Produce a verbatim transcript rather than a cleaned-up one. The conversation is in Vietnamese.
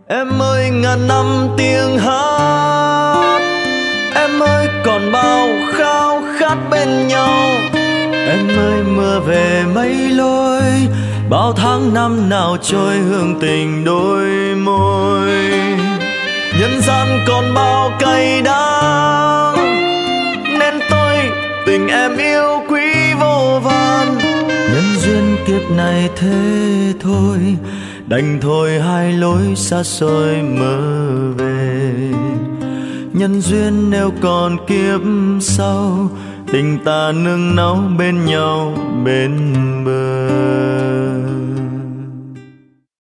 Em ơi ngàn năm tiếng hát, em ơi còn bao khao khát bên nhau. Em ơi mưa về mấy lối, bao tháng năm nào trôi hương tình đôi môi. Nhân gian còn bao cay đắng, nên tôi tình em yêu quý vô vàn. Nhân duyên kiếp này thế thôi, đành thôi hai lối xa xôi mơ về. Nhân duyên nếu còn kiếp sau, tình ta nương náu bên nhau bên bờ.